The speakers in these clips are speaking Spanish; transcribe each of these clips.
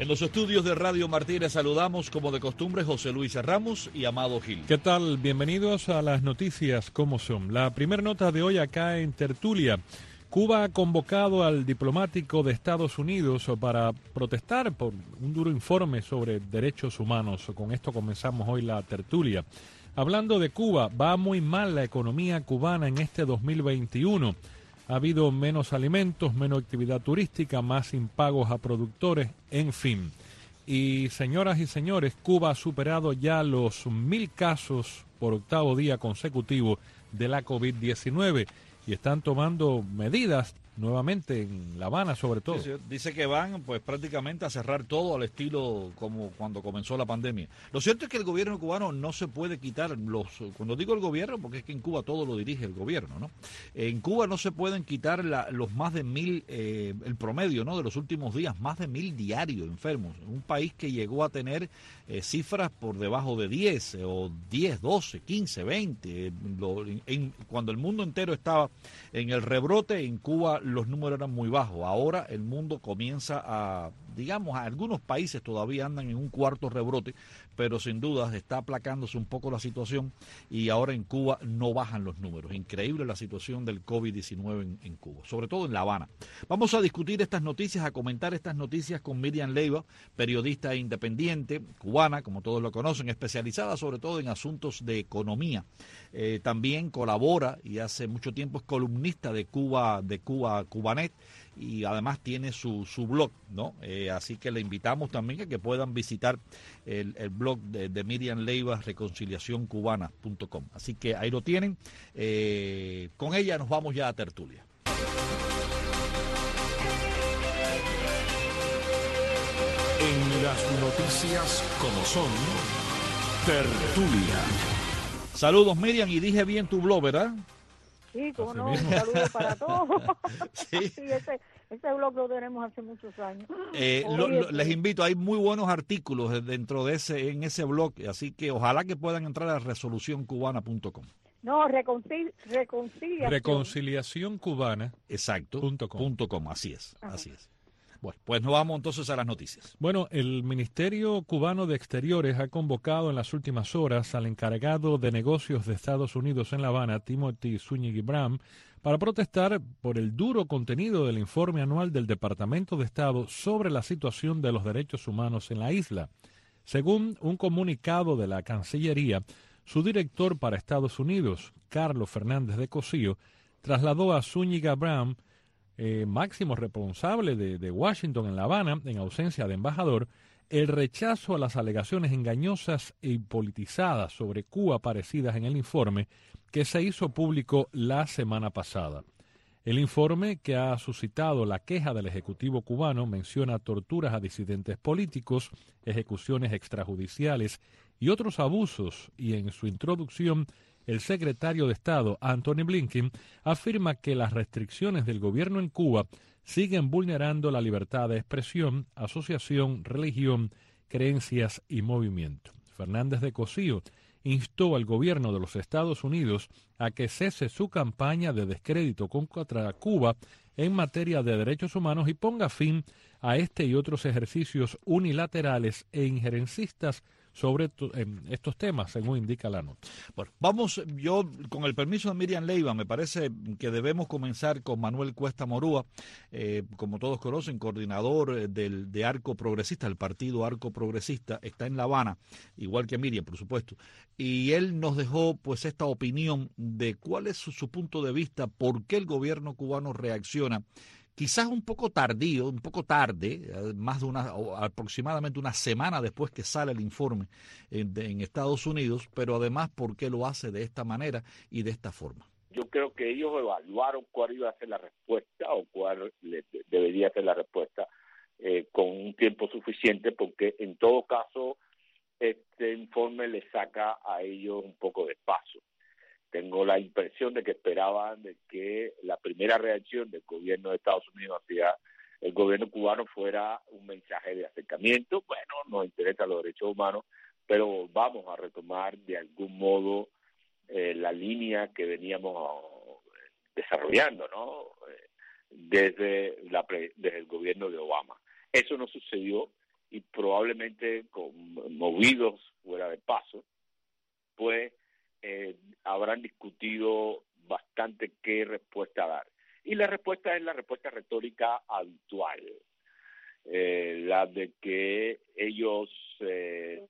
En los estudios de Radio Martínez saludamos, como de costumbre, José Luis Ramos y Amado Gil. ¿Qué tal? Bienvenidos a las noticias como son. La primera nota de hoy acá en Tertulia. Cuba ha convocado al diplomático de Estados Unidos para protestar por un duro informe sobre derechos humanos. Con esto comenzamos hoy la tertulia. Hablando de Cuba, va muy mal la economía cubana en este 2021. Ha habido menos alimentos, menos actividad turística, más impagos a productores, en fin. Y señoras y señores, Cuba ha superado ya los 1.000 casos por octavo día consecutivo de la COVID-19 y están tomando medidas nuevamente en La Habana, sobre todo. Sí, dice que van pues prácticamente a cerrar todo al estilo como cuando comenzó la pandemia. Lo cierto es que el gobierno cubano no se puede quitar cuando digo el gobierno, porque es que en Cuba todo lo dirige el gobierno, ¿no? En Cuba no se pueden quitar los más de 1.000, el promedio, ¿no?, de los últimos días, más de 1.000 diarios enfermos. Un país que llegó a tener cifras por debajo de 10, o 10, 12, 15, 20. Cuando el mundo entero estaba en el rebrote, en Cuba los números eran muy bajos. Ahora el mundo comienza algunos países todavía andan en un cuarto rebrote, pero sin duda está aplacándose un poco la situación y ahora en Cuba no bajan los números. Increíble la situación del COVID-19 en Cuba, sobre todo en La Habana. Vamos a discutir estas noticias, a comentar estas noticias con Miriam Leiva, periodista independiente, cubana, como todos lo conocen, especializada sobre todo en asuntos de economía. También colabora y hace mucho tiempo es columnista de Cubanet, y además tiene su blog, ¿no? Así que le invitamos también a que puedan visitar el blog de Miriam Leiva, reconciliacioncubana.com. Así que ahí lo tienen. Con ella nos vamos ya a tertulia. En las noticias como son, tertulia. Saludos, Miriam, y dije bien tu blog, ¿verdad? Sí, como no, un saludo para todos. Sí. Sí, ese blog lo tenemos hace muchos años. Les invito, hay muy buenos artículos dentro de en ese blog, así que ojalá que puedan entrar a resolucioncubana.com. No, Reconciliacioncubana. Exacto. .com, así es, Ajá. así es. Bueno, pues nos vamos entonces a las noticias. Bueno, el Ministerio Cubano de Exteriores ha convocado en las últimas horas al encargado de negocios de Estados Unidos en La Habana, Timothy Zúñiga Bram, para protestar por el duro contenido del informe anual del Departamento de Estado sobre la situación de los derechos humanos en la isla. Según un comunicado de la Cancillería, su director para Estados Unidos, Carlos Fernández de Cosío, trasladó a Zúñiga Bram, máximo responsable de Washington en La Habana, en ausencia de embajador, el rechazo a las alegaciones engañosas y politizadas sobre Cuba aparecidas en el informe que se hizo público la semana pasada. El informe, que ha suscitado la queja del Ejecutivo cubano, menciona torturas a disidentes políticos, ejecuciones extrajudiciales y otros abusos, y en su introducción el secretario de Estado, Antony Blinken, afirma que las restricciones del gobierno en Cuba siguen vulnerando la libertad de expresión, asociación, religión, creencias y movimiento. Fernández de Cosío instó al gobierno de los Estados Unidos a que cese su campaña de descrédito contra Cuba en materia de derechos humanos y ponga fin a este y otros ejercicios unilaterales e injerencistas sobre estos temas, según indica la nota. Bueno, vamos, yo con el permiso de Miriam Leiva, me parece que debemos comenzar con Manuel Cuesta Morúa, como todos conocen, coordinador de Arco Progresista, el partido Arco Progresista, está en La Habana, igual que Miriam, por supuesto, y él nos dejó pues esta opinión de cuál es su punto de vista, por qué el gobierno cubano reacciona quizás un poco tarde, aproximadamente una semana después que sale el informe en Estados Unidos, pero además por qué lo hace de esta manera y de esta forma. Yo creo que ellos evaluaron cuál iba a ser la respuesta o cuál debería ser la respuesta con un tiempo suficiente, porque en todo caso este informe les saca a ellos un poco de paso. Tengo la impresión de que esperaban de que la primera reacción del gobierno de Estados Unidos hacia el gobierno cubano fuera un mensaje de acercamiento. Bueno, nos interesan los derechos humanos, pero vamos a retomar de algún modo la línea que veníamos desarrollando, ¿no? Desde el gobierno de Obama. Eso no sucedió y probablemente movidos fuera de paso, pues habrán discutido bastante qué respuesta dar. Y la respuesta es la respuesta retórica habitual, la de que ellos se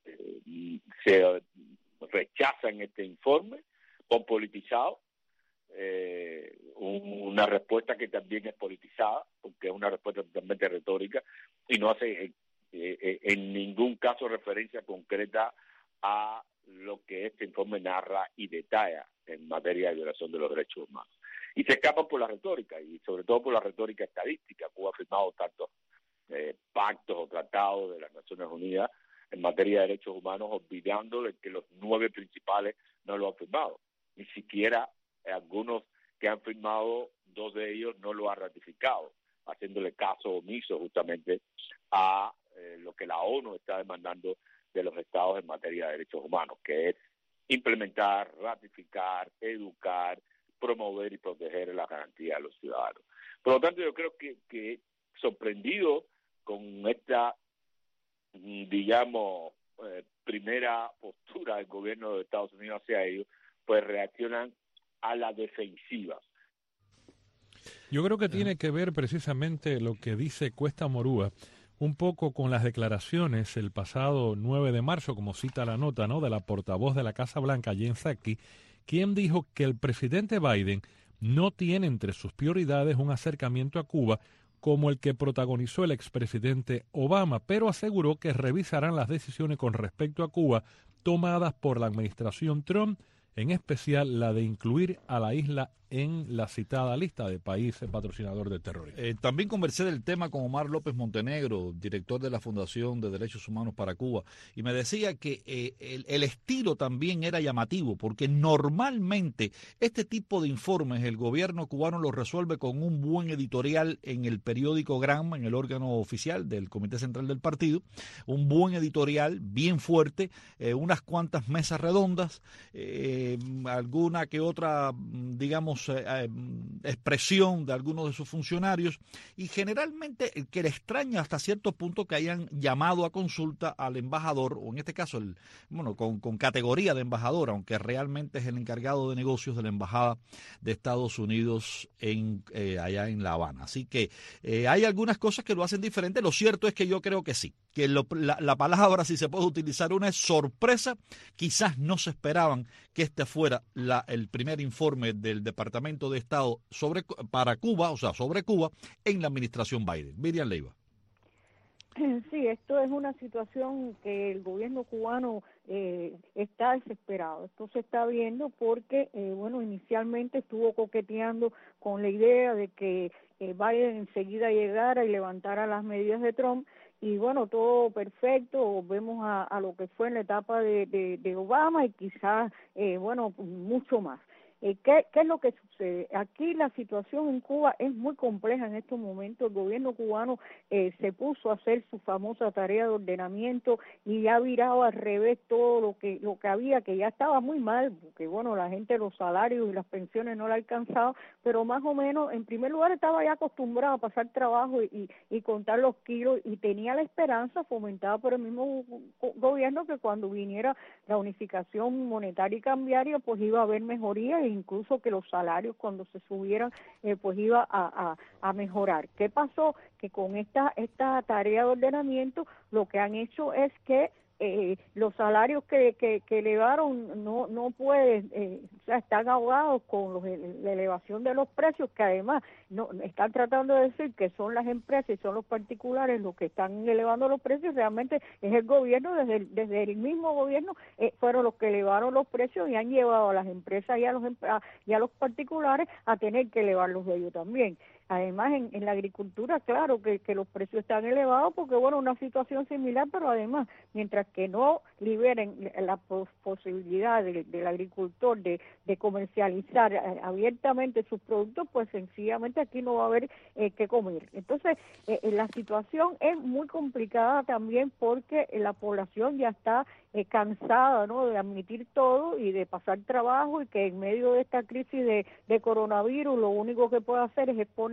rechazan este informe con politizado, una respuesta que también es politizada, porque es una respuesta totalmente retórica y no hace en ningún caso referencia concreta a lo que este informe narra y detalla en materia de violación de los derechos humanos. Y se escapan por la retórica, y sobre todo por la retórica estadística. Cuba ha firmado tantos pactos o tratados de las Naciones Unidas en materia de derechos humanos, olvidándole que los 9 principales no lo han firmado. Ni siquiera algunos que han firmado, 2 de ellos no lo han ratificado, haciéndole caso omiso justamente a lo que la ONU está demandando de los estados en materia de derechos humanos, que es implementar, ratificar, educar, promover y proteger las garantías de los ciudadanos. Por lo tanto, yo creo que sorprendido con esta, digamos, primera postura del gobierno de Estados Unidos hacia ellos, pues reaccionan a la defensiva. Yo creo que tiene que ver precisamente lo que dice Cuesta Morúa, un poco con las declaraciones el pasado 9 de marzo, como cita la nota, ¿no?, de la portavoz de la Casa Blanca, Jen Psaki, quien dijo que el presidente Biden no tiene entre sus prioridades un acercamiento a Cuba como el que protagonizó el expresidente Obama, pero aseguró que revisarán las decisiones con respecto a Cuba tomadas por la administración Trump, en especial la de incluir a la isla en la citada lista de países patrocinador del terrorismo. También conversé del tema con Omar López Montenegro, director de la Fundación de Derechos Humanos para Cuba, y me decía que el estilo también era llamativo, porque normalmente este tipo de informes el gobierno cubano los resuelve con un buen editorial en el periódico Granma, en el órgano oficial del Comité Central del Partido, un buen editorial bien fuerte, unas cuantas mesas redondas, alguna que otra, digamos, expresión de algunos de sus funcionarios, y generalmente que le extraña hasta cierto punto que hayan llamado a consulta al embajador, o en este caso con categoría de embajador, aunque realmente es el encargado de negocios de la embajada de Estados Unidos allá en La Habana. Así que hay algunas cosas que lo hacen diferente. Lo cierto es que yo creo que sí, que la palabra, si se puede utilizar una, es sorpresa. Quizás no se esperaban que este fuera el primer informe del Departamento de Estado para Cuba, o sea, sobre Cuba, en la administración Biden. Miriam Leiva. Sí, esto es una situación que el gobierno cubano está desesperado. Esto se está viendo porque, inicialmente estuvo coqueteando con la idea de que Biden enseguida llegara y levantara las medidas de Trump, y bueno, todo perfecto. Volvemos a lo que fue en la etapa de Obama, y quizás, mucho más. ¿Qué es lo que sucede? Aquí la situación en Cuba es muy compleja en estos momentos. El gobierno cubano se puso a hacer su famosa tarea de ordenamiento y ha virado al revés todo lo que había, que ya estaba muy mal, porque la gente, los salarios y las pensiones no la alcanzaba, pero más o menos, en primer lugar, estaba ya acostumbrado a pasar trabajo y contar los kilos, y tenía la esperanza, fomentada por el mismo gobierno, que cuando viniera la unificación monetaria y cambiaria, pues iba a haber mejoría, e incluso que los salarios cuando se subieran pues iba a mejorar. ¿Qué pasó? Que con esta tarea de ordenamiento lo que han hecho es que los salarios que elevaron no pueden, están ahogados con la elevación de los precios, que además no están tratando de decir que son las empresas y son los particulares los que están elevando los precios. Realmente es el gobierno, desde el mismo gobierno fueron los que elevaron los precios y han llevado a las empresas y a los particulares a tener que elevar los de ellos también. Además, en la agricultura, claro que los precios están elevados porque, una situación similar, pero además, mientras que no liberen la posibilidad del agricultor de comercializar abiertamente sus productos, pues sencillamente aquí no va a haber qué comer. Entonces, la situación es muy complicada también porque la población ya está cansada, ¿no?, de admitir todo y de pasar trabajo, y que en medio de esta crisis de coronavirus lo único que puede hacer es exponer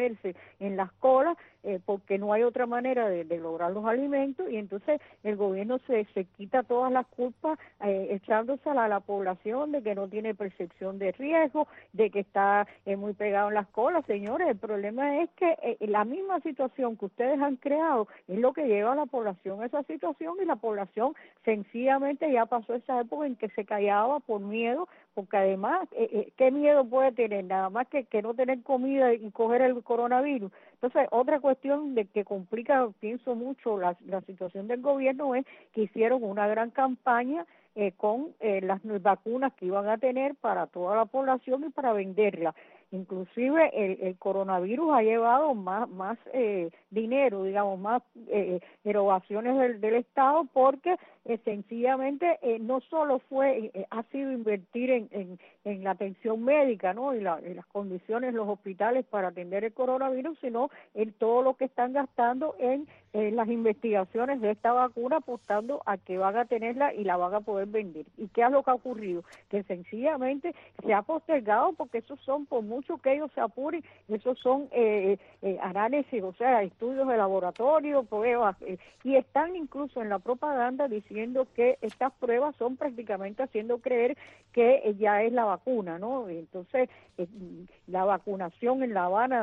meterse en las colas porque no hay otra manera de lograr los alimentos, y entonces el gobierno se quita todas las culpas echándose a la población de que no tiene percepción de riesgo, de que está muy pegado en las colas. Señores, el problema es que la misma situación que ustedes han creado es lo que lleva a la población a esa situación, y la población sencillamente ya pasó esa época en que se callaba por miedo, porque además, ¿qué miedo puede tener? Nada más que no tener comida y coger el coronavirus. Entonces, otra cuestión de que complica, pienso mucho, la situación del gobierno es que hicieron una gran campaña con las vacunas que iban a tener para toda la población y para venderlas. Inclusive el coronavirus ha llevado más dinero, digamos, más erogaciones del Estado, porque sencillamente no solo ha sido invertir en la atención médica, ¿no? Y las condiciones, los hospitales para atender el coronavirus, sino en todo lo que están gastando en las investigaciones de esta vacuna, apostando a que van a tenerla y la van a poder vender. ¿Y qué es lo que ha ocurrido? Que sencillamente se ha postergado, porque esos son, por mucho que ellos se apuren, esos son análisis, o sea, estudios de laboratorio, pruebas, y están incluso en la propaganda diciendo que estas pruebas son prácticamente haciendo creer que ya es la vacuna, ¿no? Entonces, la vacunación en La Habana,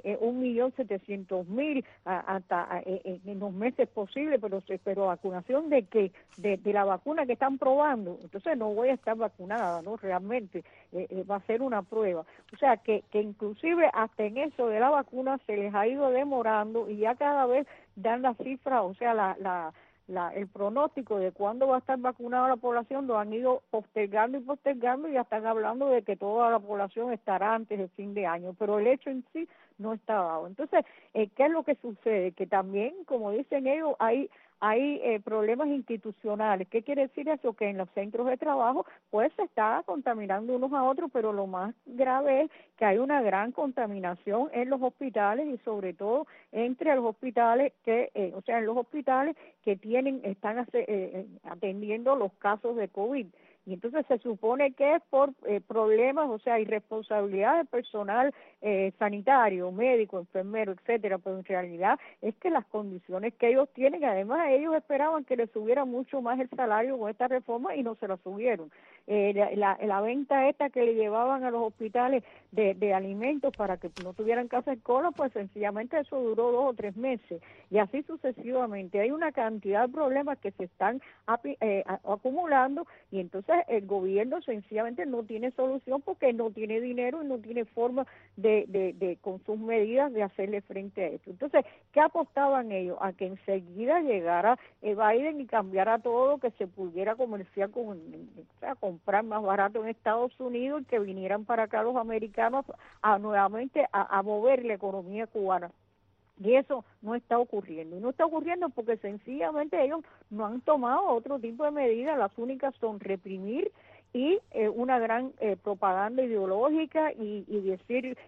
1.700.000 hasta en los meses posibles, pero vacunación de qué, de la vacuna que están probando. Entonces no voy a estar vacunada, ¿no? Realmente va a ser una prueba. O sea que inclusive hasta en eso de la vacuna se les ha ido demorando, y ya cada vez dan la cifra, o sea, el pronóstico de cuándo va a estar vacunada la población lo han ido postergando, y ya están hablando de que toda la población estará antes del fin de año, pero el hecho en sí no está dado. Entonces, ¿qué es lo que sucede? Que también, como dicen ellos, hay problemas institucionales. ¿Qué quiere decir eso? Que en los centros de trabajo pues se está contaminando unos a otros, pero lo más grave es que hay una gran contaminación en los hospitales, y sobre todo entre los hospitales en los hospitales que están atendiendo los casos de COVID. Y entonces se supone que es por problemas, o sea, irresponsabilidad del personal sanitario, médico, enfermero, etcétera, pero en realidad es que las condiciones que ellos tienen, además ellos esperaban que les subiera mucho más el salario con esta reforma y no se la subieron. La venta esta que le llevaban a los hospitales de alimentos para que no tuvieran que hacer cola, pues sencillamente eso duró 2 o 3 meses, y así sucesivamente. Hay una cantidad de problemas que se están acumulando, y entonces el gobierno sencillamente no tiene solución, porque no tiene dinero y no tiene forma de con sus medidas de hacerle frente a esto. Entonces, ¿qué apostaban ellos? A que enseguida llegara Biden y cambiara todo, que se pudiera comerciar comprar más barato en Estados Unidos, y que vinieran para acá los americanos nuevamente a mover la economía cubana. Y eso no está ocurriendo. Y no está ocurriendo porque sencillamente ellos no han tomado otro tipo de medidas. Las únicas son reprimir y una gran propaganda ideológica y decir,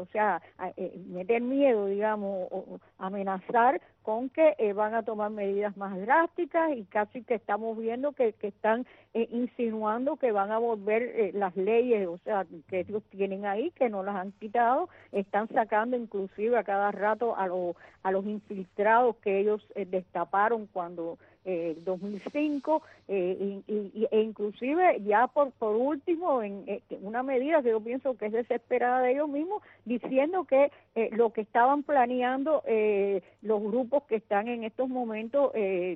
meter miedo, digamos, o amenazar con que van a tomar medidas más drásticas, y casi que estamos viendo que están insinuando que van a volver las leyes, o sea, que ellos tienen ahí, que no las han quitado. Están sacando inclusive a cada rato a los infiltrados que ellos destaparon cuando 2005, e inclusive ya por último en una medida que yo pienso que es desesperada de ellos mismos, diciendo que lo que estaban planeando los grupos que están en estos momentos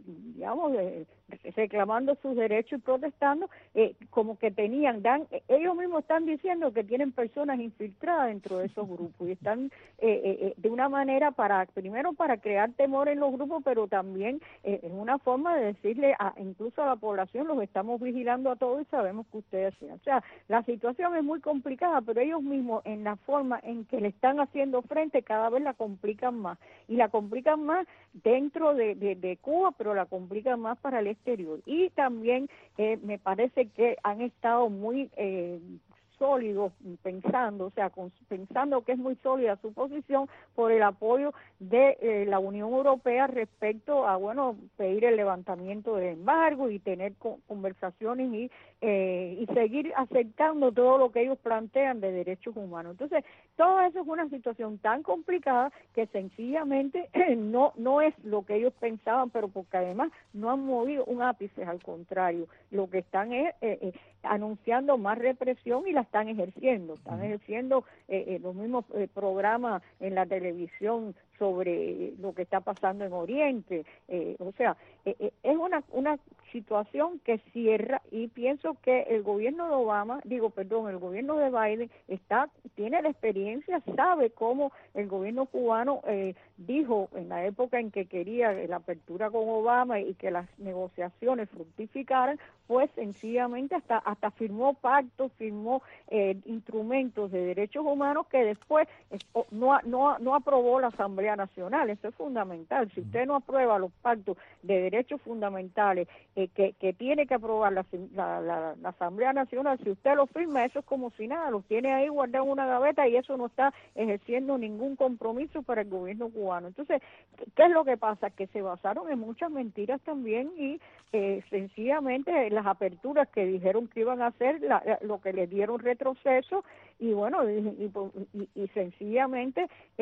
reclamando sus derechos y protestando, como que ellos mismos están diciendo que tienen personas infiltradas dentro de esos grupos, y están de una manera primero para crear temor en los grupos, pero también es una forma de decirle incluso a la población: los estamos vigilando a todos y sabemos que ustedes hacen. O sea, la situación es muy complicada, pero ellos mismos, en la forma en que le están haciendo frente, cada vez la complican más, y la complican más dentro de Cuba, pero la complican más para el exterior. Y también me parece que han estado muy sólidos pensando, o sea, pensando que es muy sólida su posición por el apoyo de la Unión Europea respecto a, bueno, pedir el levantamiento del embargo y tener conversaciones y seguir aceptando todo lo que ellos plantean de derechos humanos. Entonces, todo eso es una situación tan complicada que sencillamente no es lo que ellos pensaban, pero porque además no han movido un ápice, al contrario, lo que están es anunciando más represión y la están ejerciendo los mismos programas en la televisión sobre lo que está pasando en Oriente, o sea, es una situación que cierra, y pienso que el gobierno el gobierno de Biden tiene la experiencia, sabe cómo el gobierno cubano dijo en la época en que quería la apertura con Obama y que las negociaciones fructificaran, pues sencillamente hasta firmó pactos, firmó instrumentos de derechos humanos que después no aprobó la Asamblea Nacional. Eso es fundamental. Si usted no aprueba los pactos de derechos fundamentales que tiene que aprobar la Asamblea Nacional, si usted los firma, eso es como si nada, los tiene ahí guardado en una gaveta y eso no está ejerciendo ningún compromiso para el gobierno cubano. Entonces, ¿qué es lo que pasa? Que se basaron en muchas mentiras también y sencillamente las aperturas que dijeron que iban a hacer, lo que les dieron retroceso, y bueno, y sencillamente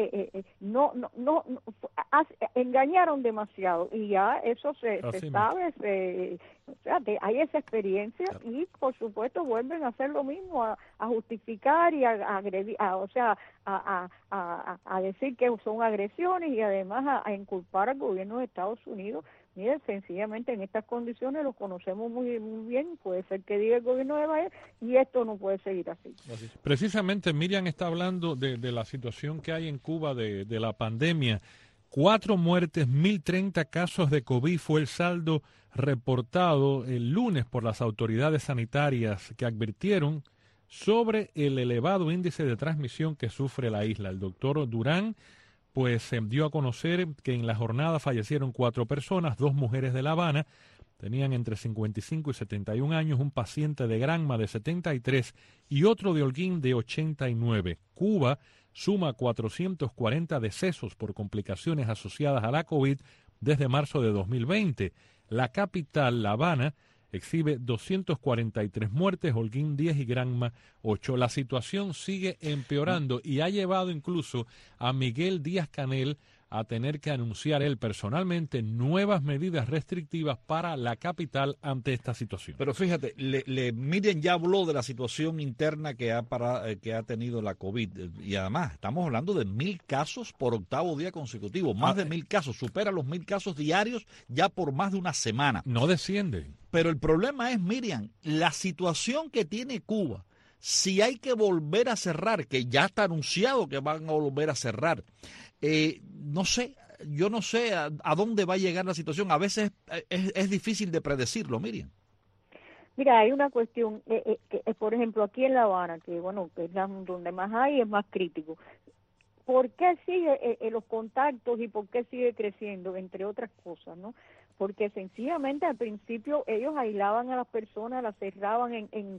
engañaron demasiado, y ya eso se sabe, o sea, hay esa experiencia, y por supuesto vuelven a hacer lo mismo, a justificar y a agredir, o sea, a decir que son agresiones, y además a inculpar al gobierno de Estados Unidos. Miren, sencillamente en estas condiciones lo conocemos muy bien, puede ser que diga el gobierno de Biden, y esto no puede seguir así. Precisamente Miriam está hablando de la situación que hay en Cuba de la pandemia. 4 muertes, 1.030 casos de COVID fue el saldo reportado el lunes por las autoridades sanitarias, que advirtieron sobre el elevado índice de transmisión que sufre la isla. El doctor Durán pues dio a conocer que en la jornada fallecieron 4 personas, 2 mujeres de La Habana, tenían entre 55 y 71 años, un paciente de Granma de 73 y otro de Holguín de 89. Cuba suma 440 decesos por complicaciones asociadas a la COVID desde marzo de 2020. La capital, La Habana, exhibe 243 muertes, Holguín 10 y Granma 8. La situación sigue empeorando y ha llevado incluso a Miguel Díaz-Canel a tener que anunciar él personalmente nuevas medidas restrictivas para la capital ante esta situación. Pero fíjate, Miriam ya habló de la situación interna que ha tenido la COVID, y además estamos hablando de 1.000 casos por octavo día consecutivo, más de 1.000 casos, supera los 1.000 casos diarios ya por más de una semana. No desciende. Pero el problema es, Miriam, la situación que tiene Cuba. Si hay que volver a cerrar, que ya está anunciado que van a volver a cerrar, no sé, yo no sé a dónde va a llegar la situación. A veces es difícil de predecirlo, Miriam. Mira, hay una cuestión, por ejemplo, aquí en La Habana, que bueno, que es donde más hay, es más crítico. ¿Por qué sigue los contactos y por qué sigue creciendo? Entre otras cosas, ¿no? Porque sencillamente al principio ellos aislaban a las personas, las cerraban en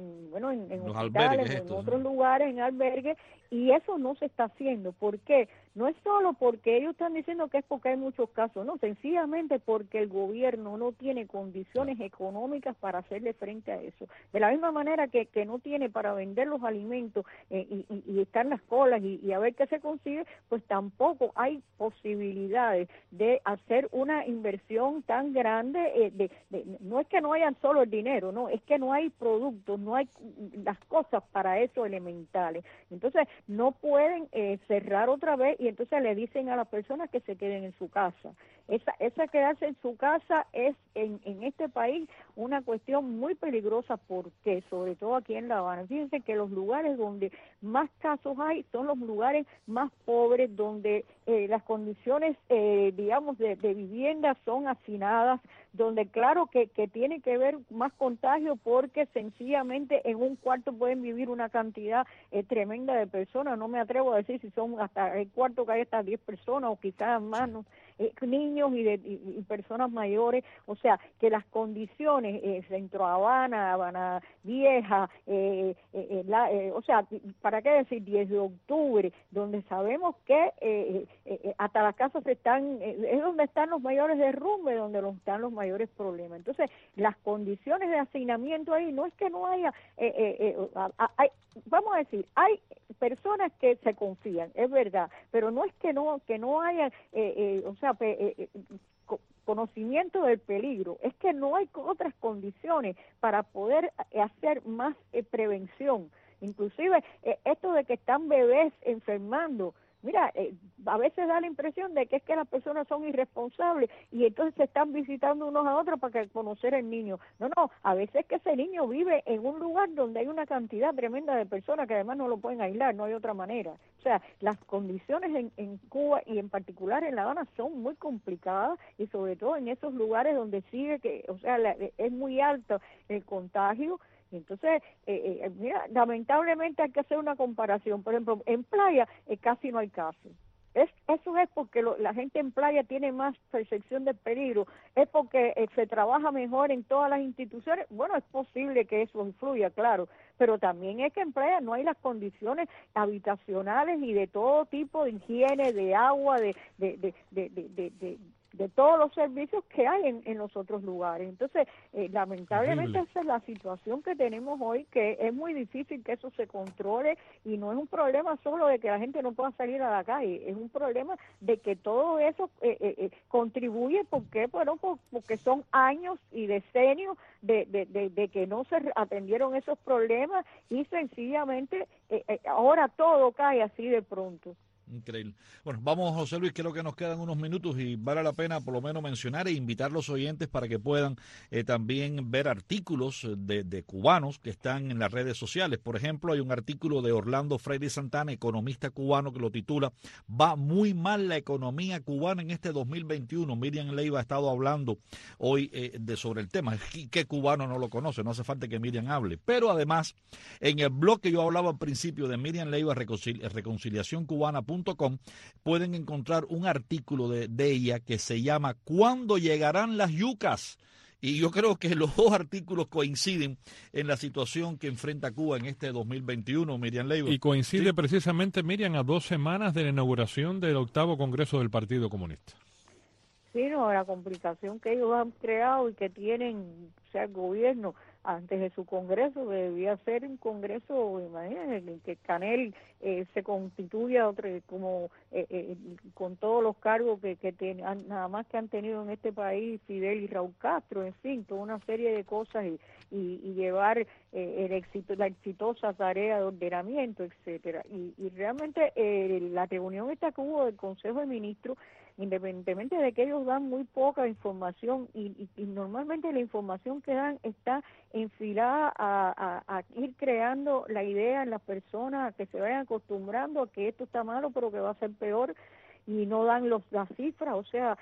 hospitales o en otros lugares, en albergues, y eso no se está haciendo. ¿Por qué? No es solo porque ellos están diciendo que es porque hay muchos casos, no, sencillamente porque el gobierno no tiene condiciones económicas para hacerle frente a eso. De la misma manera que no tiene para vender los alimentos y están las colas y a ver qué se consigue, pues tampoco hay posibilidades de hacer una inversión tan grande. No es que no hayan solo el dinero, no, es que no hay productos, no hay las cosas para eso elementales. Entonces no pueden cerrar otra vez, y entonces le dicen a las personas que se queden en su casa. Esa quedarse en su casa es en este país una cuestión muy peligrosa, porque sobre todo aquí en La Habana, fíjense que los lugares donde más casos hay son los lugares más pobres, donde las condiciones digamos de vivienda son hacinadas, donde claro que tiene que ver más contagio, porque sencillamente en un cuarto pueden vivir una cantidad tremenda de personas. No me atrevo a decir si son hasta el cuarto que hay hasta 10 personas o quizás más, ¿no? niños y personas mayores, o sea, que las condiciones, Centro Habana, Habana Vieja, o sea, ¿para qué decir 10 de octubre, donde sabemos que hasta las casas están, es donde están los mayores derrumbes, donde están los mayores problemas? Entonces, las condiciones de hacinamiento ahí, no es que no haya, vamos a decir, hay personas que se confían, es verdad, pero no es que no haya, o sea, conocimiento del peligro, es que no hay otras condiciones para poder hacer más prevención. Inclusive esto de que están bebés enfermando, mira, a veces da la impresión de que es que las personas son irresponsables y entonces se están visitando unos a otros para conocer al niño. No, a veces es que ese niño vive en un lugar donde hay una cantidad tremenda de personas que además no lo pueden aislar, no hay otra manera. O sea, las condiciones en Cuba y en particular en La Habana son muy complicadas y sobre todo en esos lugares donde sigue que, o sea, es muy alto el contagio. Entonces, mira, lamentablemente hay que hacer una comparación. Por ejemplo, en playa casi no hay casos. Eso es porque la gente en playa tiene más percepción del peligro, es porque se trabaja mejor en todas las instituciones. Bueno, es posible que eso influya, claro, pero también es que en playa no hay las condiciones habitacionales y de todo tipo de higiene, de agua, de todos los servicios que hay en los otros lugares. Entonces, lamentablemente esa es la situación que tenemos hoy, que es muy difícil que eso se controle y no es un problema solo de que la gente no pueda salir a la calle, es un problema de que todo eso contribuye, porque son años y decenios de que no se atendieron esos problemas y sencillamente ahora todo cae así de pronto. Increíble. Bueno, vamos, José Luis, creo que nos quedan unos minutos y vale la pena por lo menos mencionar e invitar a los oyentes para que puedan también ver artículos de cubanos que están en las redes sociales. Por ejemplo, hay un artículo de Orlando Freire Santana, economista cubano, que lo titula "Va muy mal la economía cubana en este 2021". Miriam Leiva ha estado hablando hoy sobre el tema. ¿Qué cubano no lo conoce? No hace falta que Miriam hable. Pero además, en el blog que yo hablaba al principio de Miriam Leiva, reconciliacioncubana.com, pueden encontrar un artículo de ella que se llama "¿Cuándo llegarán las yucas?". Y yo creo que los dos artículos coinciden en la situación que enfrenta Cuba en este 2021, Miriam Leiva. Y coincide precisamente, Miriam, a 2 semanas de la inauguración del 8º Congreso del Partido Comunista. Sí, no, la complicación que ellos han creado y que tienen, o sea, el gobierno antes de su congreso, que debía ser un congreso, imagínense, que Canel se constituya con todos los cargos que nada más que han tenido en este país Fidel y Raúl Castro, en fin, toda una serie de cosas y llevar la exitosa tarea de ordenamiento, etcétera. Y realmente la reunión esta que hubo del Consejo de Ministros, independientemente de que ellos dan muy poca información y normalmente la información que dan está enfilada a ir creando la idea en las personas, que se vayan acostumbrando a que esto está malo pero que va a ser peor, y no dan las cifras, o sea,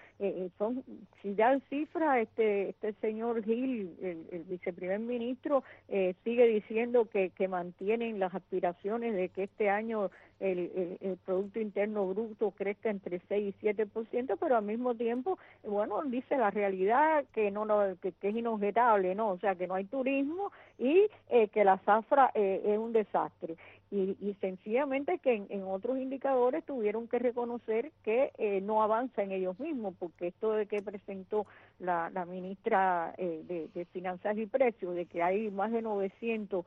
si dan cifras, este señor Gil, el viceprimer ministro, sigue diciendo que mantienen las aspiraciones de que este año el Producto Interno Bruto crezca entre 6 y 7%, pero al mismo tiempo, bueno, dice la realidad que es inobjetable, ¿no? O sea, que no hay turismo y que la zafra es un desastre. Y sencillamente que en otros indicadores tuvieron que reconocer que no avanza en ellos mismos, porque esto de que presentó la ministra de Finanzas y Precios, de que hay más de 900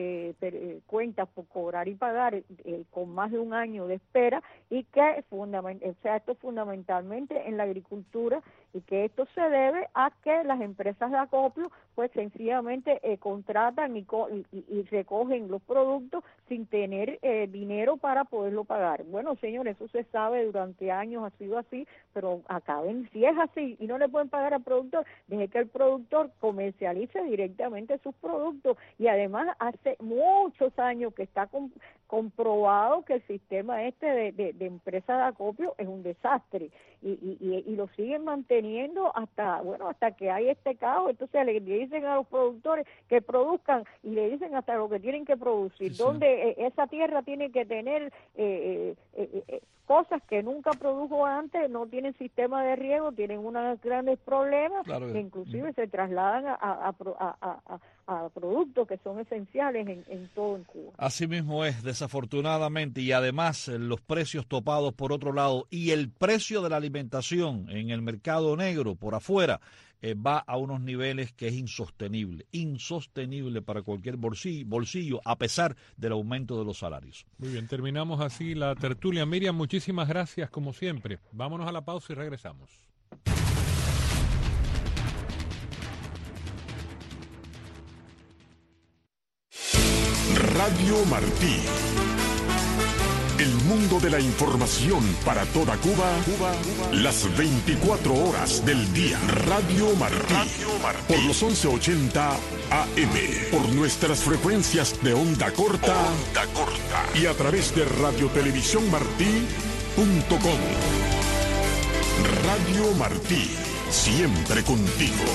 cuentas por cobrar y pagar con más de un año de espera, y que esto fundamentalmente en la agricultura, y que esto se debe a que las empresas de acopio pues sencillamente contratan y recogen los productos sin tener dinero para poderlo pagar. Bueno, señores, eso se sabe, durante años ha sido así, pero si es así y no le pueden pagar al productor, deje que el productor comercialice directamente sus productos. Y además hace muchos años que está comprobado que el sistema de empresas de acopio es un desastre, y lo siguen manteniendo hasta que hay este caos. Entonces le dicen a los productores que produzcan y le dicen hasta lo que tienen que producir, sí, donde esa tierra tiene que tener cosas que nunca produjo antes, no tiene tienen sistema de riego, tienen unos grandes problemas, Claro. que inclusive se trasladan a productos que son esenciales en todo en Cuba. Así mismo es, desafortunadamente, y además los precios topados por otro lado y el precio de la alimentación en el mercado negro por afuera va a unos niveles que es insostenible para cualquier bolsillo a pesar del aumento de los salarios. Muy bien, terminamos así la tertulia. Miriam, muchísimas gracias como siempre. Vámonos a la pausa y regresamos. Radio Martí. El mundo de la información para toda Cuba, las 24 horas del día. Radio Martí. Por los 1180 AM. Por nuestras frecuencias de onda corta. Y a través de radiotelevisiónmartí.com. Radio Martí. Siempre contigo.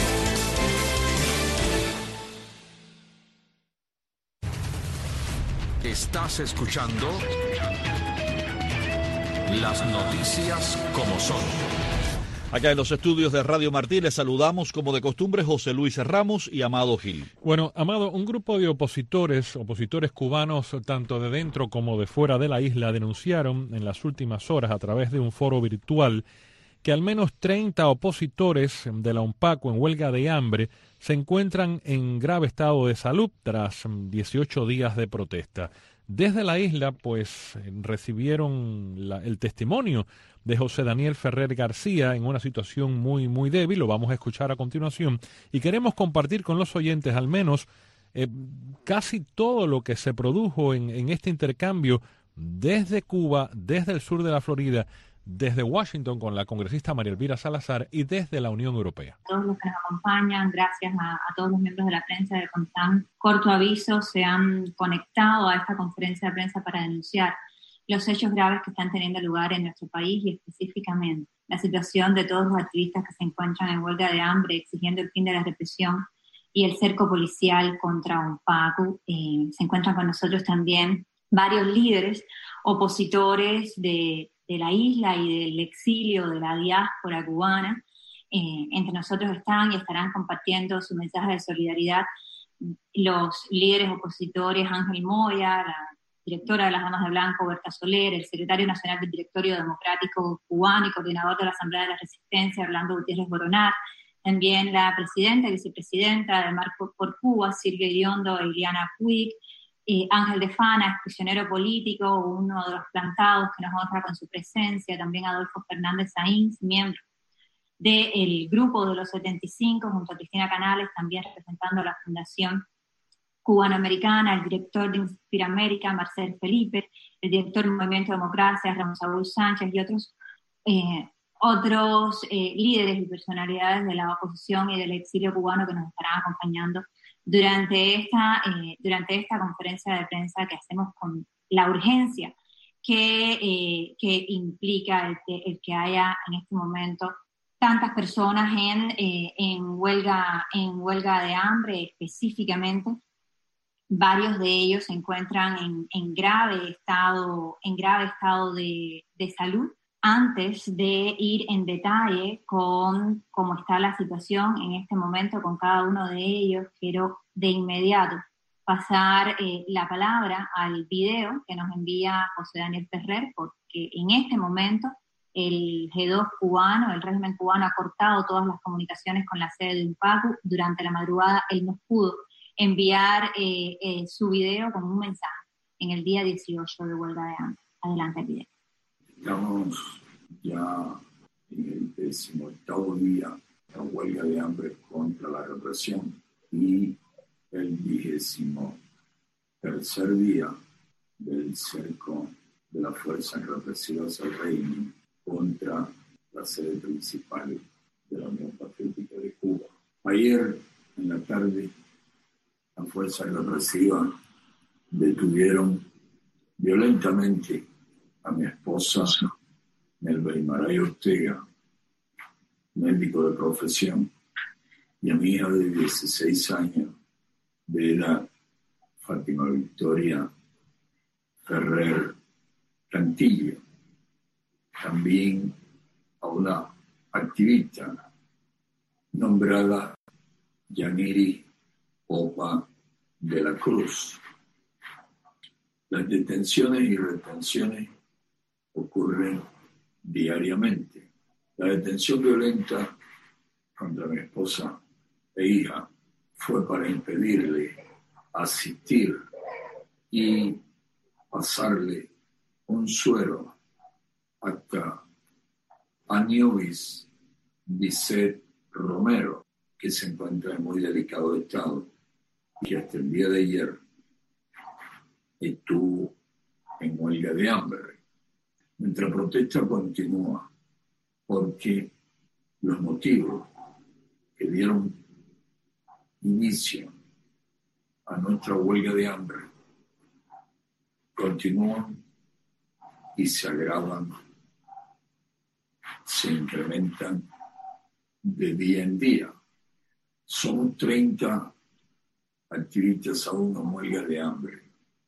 Estás escuchando las noticias como son. Acá en los estudios de Radio Martí les saludamos como de costumbre José Luis Ramos y Amado Gil. Bueno, Amado, un grupo de opositores cubanos, tanto de dentro como de fuera de la isla, denunciaron en las últimas horas a través de un foro virtual que al menos 30 opositores de la UNPACU en huelga de hambre se encuentran en grave estado de salud tras 18 días de protesta. Desde la isla, pues, recibieron el testimonio de José Daniel Ferrer García en una situación muy, muy débil. Lo vamos a escuchar a continuación y queremos compartir con los oyentes al menos casi todo lo que se produjo en este intercambio desde Cuba, desde el sur de la Florida, desde Washington con la congresista María Elvira Salazar y desde la Unión Europea. A todos los que nos acompañan, gracias a todos los miembros de la prensa que con tan corto aviso se han conectado a esta conferencia de prensa para denunciar los hechos graves que están teniendo lugar en nuestro país y específicamente la situación de todos los activistas que se encuentran en huelga de hambre exigiendo el fin de la represión y el cerco policial contra UNPACU. Se encuentran con nosotros también varios líderes opositores de la isla y del exilio de la diáspora cubana. Entre nosotros están y estarán compartiendo su mensaje de solidaridad los líderes opositores Ángel Moya, la directora de las Damas de Blanco, Berta Soler, el secretario nacional del Directorio Democrático Cubano y coordinador de la Asamblea de la Resistencia, Orlando Gutiérrez Boronar, también la presidenta y vicepresidenta de Marco por Cuba, Silvia Iriondo e Iliana Puig, Ángel de Fana, prisionero político, uno de los plantados que nos honra con su presencia, también Adolfo Fernández Sainz, miembro del grupo de los 75, junto a Cristina Canales, también representando la Fundación Cubanoamericana, el director de Inspiramérica, Marcel Felipe, el director del Movimiento Democracia, Ramón Saúl Sánchez y otros líderes y personalidades de la oposición y del exilio cubano que nos estarán acompañando durante esta conferencia de prensa que hacemos con la urgencia que implica el que haya en este momento tantas personas en huelga de hambre. Específicamente, varios de ellos se encuentran en grave estado de salud. Antes de ir en detalle con cómo está la situación en este momento con cada uno de ellos, quiero de inmediato pasar la palabra al video que nos envía José Daniel Ferrer, porque en este momento el G2 cubano, el régimen cubano, ha cortado todas las comunicaciones con la sede de UNPACU. Durante la madrugada él nos pudo enviar su video con un mensaje en el día 18 de huelga de hambre. Adelante el video. Estamos ya en el 18º día de la huelga de hambre contra la represión y el 23º día del cerco de las fuerzas represivas del régimen contra la sede principal de la Unión Patriótica de Cuba. Ayer en la tarde, las fuerzas represivas detuvieron violentamente a mi esposa, Melba Imaray Ortega, médico de profesión, y a mi hija de 16 años, de edad, Fátima Victoria Ferrer Cantillo. También a una activista nombrada Yaniri Popa de la Cruz. Las detenciones y retenciones ocurren diariamente. La detención violenta contra mi esposa e hija fue para impedirle asistir y pasarle un suero hasta Aníobis Bisset Romero, que se encuentra en muy delicado estado y que hasta el día de ayer estuvo en huelga de hambre. Nuestra protesta continúa porque los motivos que dieron inicio a nuestra huelga de hambre continúan y se agravan, se incrementan de día en día. Somos 30 activistas aún en huelga de hambre.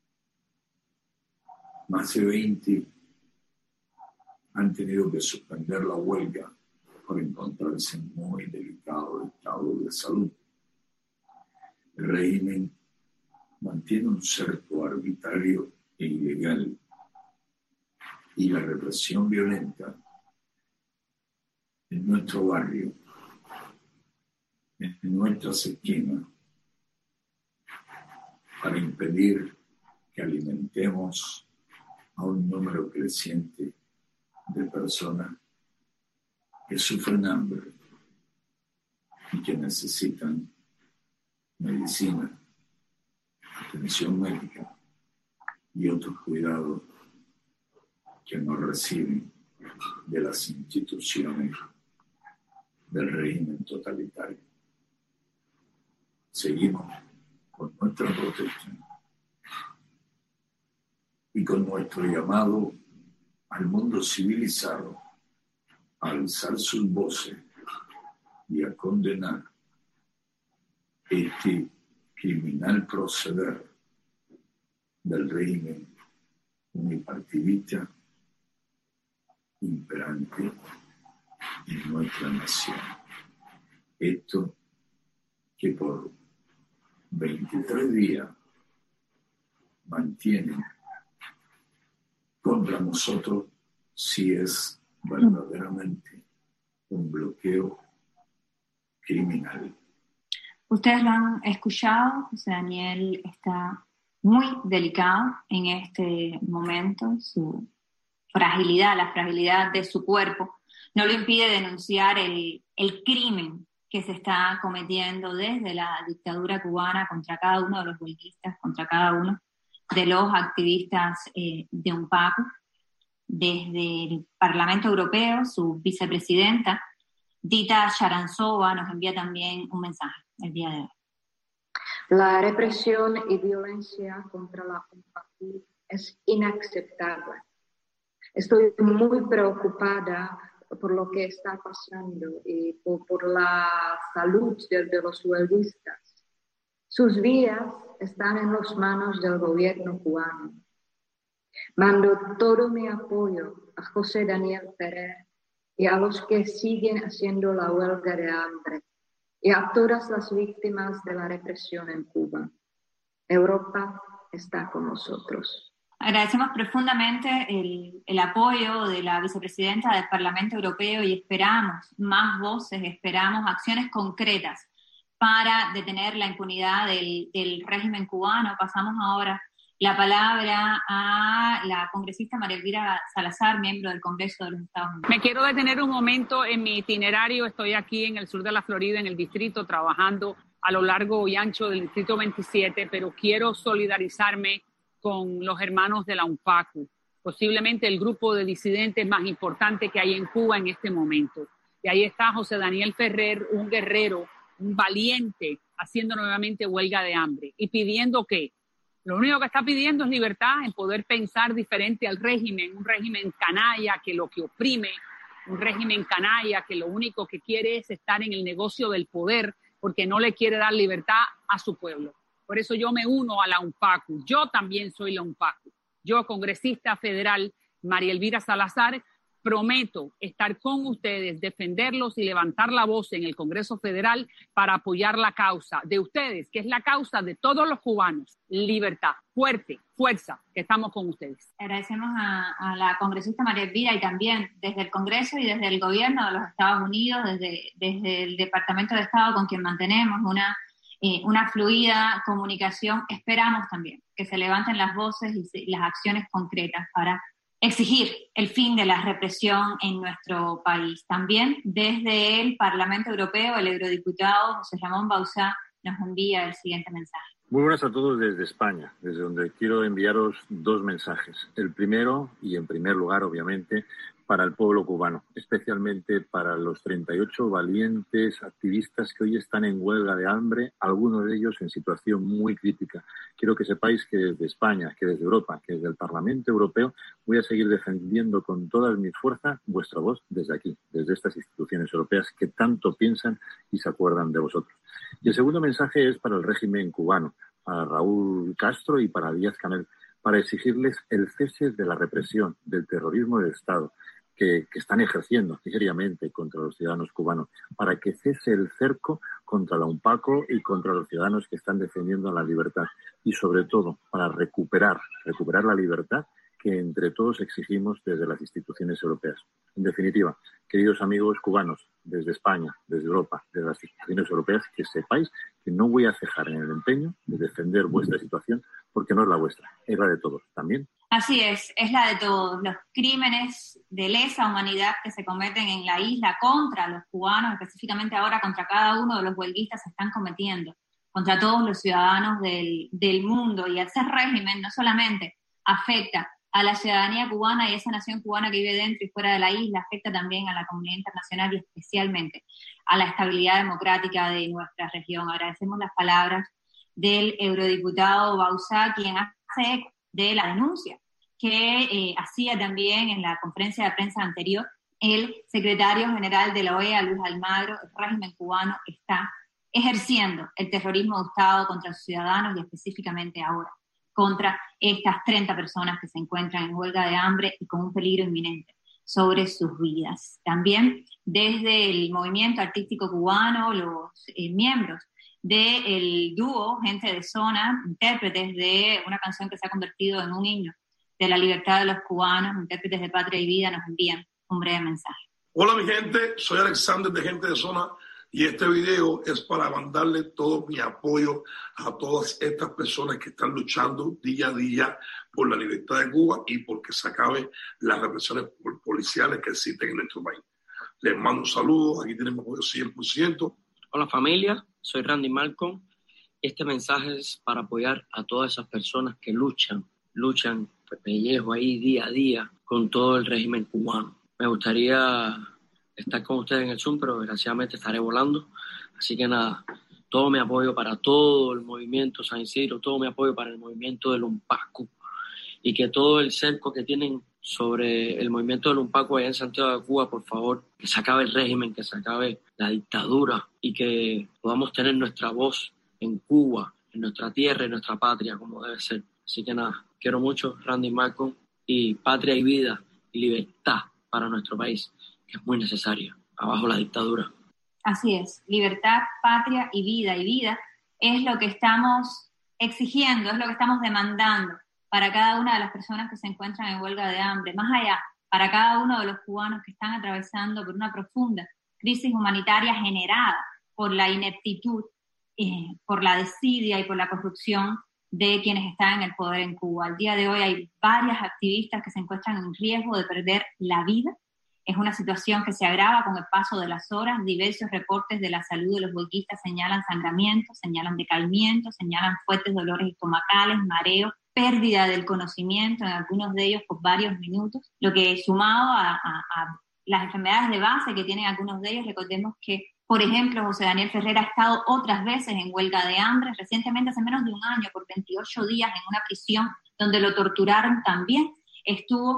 Más de 20 han tenido que suspender la huelga por encontrarse en muy delicado estado de salud. El régimen mantiene un cerco arbitrario e ilegal y la represión violenta en nuestro barrio, en nuestras esquinas, para impedir que alimentemos a un número creciente de personas que sufren hambre y que necesitan medicina, atención médica y otros cuidados que no reciben de las instituciones del régimen totalitario. Seguimos con nuestra protesta y con nuestro llamado al mundo civilizado a alzar sus voces y a condenar este criminal proceder del régimen unipartidista imperante en nuestra nación. Esto que por 23 días mantienen contra nosotros si es verdaderamente un bloqueo criminal. Ustedes lo han escuchado, José Daniel está muy delicado en este momento, su fragilidad, la fragilidad de su cuerpo, no le impide denunciar el crimen que se está cometiendo desde la dictadura cubana contra cada uno de los huelguistas, contra cada uno de los activistas de UNPACU. Desde el Parlamento Europeo, su vicepresidenta, Dita Sharantsova, nos envía también un mensaje el día de hoy. La represión y violencia contra la UNPACU es inaceptable. Estoy muy preocupada por lo que está pasando y por la salud de los huelguistas. Sus vidas están en las manos del gobierno cubano. Mando todo mi apoyo a José Daniel Ferrer y a los que siguen haciendo la huelga de hambre y a todas las víctimas de la represión en Cuba. Europa está con nosotros. Agradecemos profundamente el apoyo de la vicepresidenta del Parlamento Europeo y esperamos más voces, esperamos acciones concretas para detener la impunidad del régimen cubano. Pasamos ahora la palabra a la congresista María Elvira Salazar, miembro del Congreso de los Estados Unidos. Me quiero detener un momento en mi itinerario. Estoy aquí en el sur de la Florida, en el distrito, trabajando a lo largo y ancho del distrito 27, pero quiero solidarizarme con los hermanos de la UNPACU, posiblemente el grupo de disidentes más importante que hay en Cuba en este momento. Y ahí está José Daniel Ferrer, un guerrero, un valiente, haciendo nuevamente huelga de hambre y pidiendo que lo único que está pidiendo es libertad, en poder pensar diferente al régimen, un régimen canalla que lo que oprime, un régimen canalla que lo único que quiere es estar en el negocio del poder porque no le quiere dar libertad a su pueblo. Por eso yo me uno a la UNPACU. Yo también soy la UNPACU. Yo, congresista federal María Elvira Salazar, prometo estar con ustedes, defenderlos y levantar la voz en el Congreso Federal para apoyar la causa de ustedes, que es la causa de todos los cubanos. Libertad, fuerza, que estamos con ustedes. Agradecemos a la congresista María Elvira y también desde el Congreso y desde el gobierno de los Estados Unidos, desde el Departamento de Estado con quien mantenemos una fluida comunicación. Esperamos también que se levanten las voces y las acciones concretas para exigir el fin de la represión en nuestro país. También desde el Parlamento Europeo, el eurodiputado José Ramón Bauzá nos envía el siguiente mensaje. Muy buenas a todos desde España, desde donde quiero enviaros 2 mensajes. El primero, y en primer lugar, obviamente, para el pueblo cubano, especialmente para los 38 valientes activistas que hoy están en huelga de hambre, algunos de ellos en situación muy crítica. Quiero que sepáis que desde España, que desde Europa, que desde el Parlamento Europeo, voy a seguir defendiendo con todas mis fuerzas vuestra voz desde aquí, desde estas instituciones europeas que tanto piensan y se acuerdan de vosotros. Y el segundo mensaje es para el régimen cubano, para Raúl Castro y para Díaz-Canel, para exigirles el cese de la represión, del terrorismo del Estado que están ejerciendo seriamente contra los ciudadanos cubanos, para que cese el cerco contra la UNPACO y contra los ciudadanos que están defendiendo la libertad y, sobre todo, para recuperar la libertad que entre todos exigimos desde las instituciones europeas. En definitiva, queridos amigos cubanos, desde España, desde Europa, desde las instituciones europeas, que sepáis que no voy a cejar en el empeño de defender vuestra situación, porque no es la vuestra, es la de todos también. Así es la de todos. Los crímenes de lesa humanidad que se cometen en la isla contra los cubanos, específicamente ahora contra cada uno de los huelguistas, se están cometiendo contra todos los ciudadanos del mundo. Y ese régimen no solamente afecta a la ciudadanía cubana y esa nación cubana que vive dentro y fuera de la isla, afecta también a la comunidad internacional y especialmente a la estabilidad democrática de nuestra región. Agradecemos las palabras del eurodiputado Bauzá, quien hace eco de la denuncia que hacía también en la conferencia de prensa anterior el secretario general de la OEA, Luis Almagro. El régimen cubano está ejerciendo el terrorismo de Estado contra sus ciudadanos y específicamente ahora contra estas 30 personas que se encuentran en huelga de hambre y con un peligro inminente sobre sus vidas. También desde el movimiento artístico cubano, los miembros del dúo Gente de Zona, intérpretes de una canción que se ha convertido en un himno de la libertad de los cubanos, intérpretes de Patria y Vida, nos envían un breve mensaje. Hola mi gente, soy Alexander de Gente de Zona y este video es para mandarle todo mi apoyo a todas estas personas que están luchando día a día por la libertad de Cuba y porque se acabe las represiones policiales que existen en nuestro país. Les mando un saludo, aquí tenemos apoyo 100%. Hola familia, soy Randy Malcolm. Este mensaje es para apoyar a todas esas personas que luchan pellejo ahí día a día con todo el régimen cubano. Me gustaría estar con ustedes en el Zoom, pero desgraciadamente estaré volando. Así que nada, todo mi apoyo para todo el movimiento San Isidro, todo mi apoyo para el movimiento del UNPACO y que todo el cerco que tienen sobre el movimiento del UNPACO allá en Santiago de Cuba, por favor, que se acabe el régimen, que se acabe la dictadura y que podamos tener nuestra voz en Cuba, en nuestra tierra, en nuestra patria, como debe ser. Así que nada, quiero mucho Randy Malcolm y Patria y Vida y libertad para nuestro país, que es muy necesaria. Abajo la dictadura. Así es, libertad, patria y vida. Y vida es lo que estamos exigiendo, es lo que estamos demandando para cada una de las personas que se encuentran en huelga de hambre. Más allá, para cada uno de los cubanos que están atravesando por una profunda crisis humanitaria generada por la ineptitud, por la desidia y por la corrupción de quienes están en el poder en Cuba. Al día de hoy hay varias activistas que se encuentran en riesgo de perder la vida. Es una situación que se agrava con el paso de las horas. Diversos reportes de la salud de los huelguistas señalan sangramientos, señalan decaimiento, señalan fuertes dolores estomacales, mareos, pérdida del conocimiento, en algunos de ellos por varios minutos, lo que sumado a las enfermedades de base que tienen algunos de ellos. Recordemos que, por ejemplo, José Daniel Ferrer ha estado otras veces en huelga de hambre, recientemente hace menos de un año, por 28 días en una prisión donde lo torturaron también, estuvo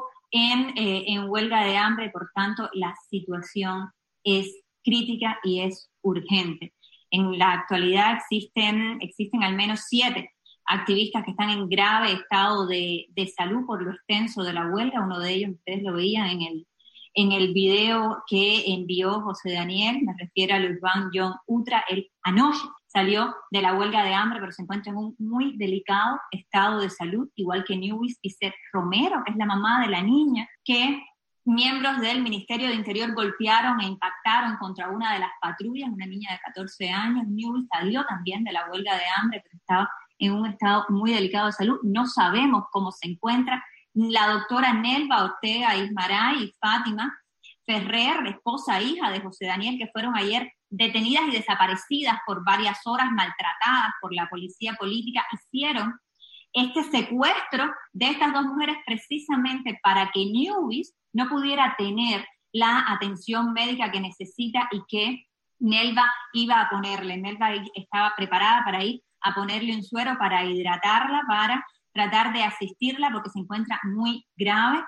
en huelga de hambre. Por tanto, la situación es crítica y es urgente. En la actualidad existen al menos 7 activistas que están en grave estado de salud por lo extenso de la huelga. Uno de ellos, ustedes lo veían en en el video que envió José Daniel, me refiero a Luis Van John Utra. Él anoche salió de la huelga de hambre, pero se encuentra en un muy delicado estado de salud, igual que Newis Piset Romero, que es la mamá de la niña que miembros del Ministerio de Interior golpearon e impactaron contra una de las patrullas, una niña de 14 años. Newis salió también de la huelga de hambre, pero estaba en un estado muy delicado de salud. No sabemos cómo se encuentra. La doctora Nelva Ortega Ismaray y Fátima Ferrer, esposa e hija de José Daniel, que fueron ayer detenidas y desaparecidas por varias horas, maltratadas por la policía política, hicieron este secuestro de estas dos mujeres precisamente para que Newis no pudiera tener la atención médica que necesita y que Nelva iba a ponerle. Nelva estaba preparada para ir a ponerle un suero para hidratarla, para tratar de asistirla porque se encuentra muy grave,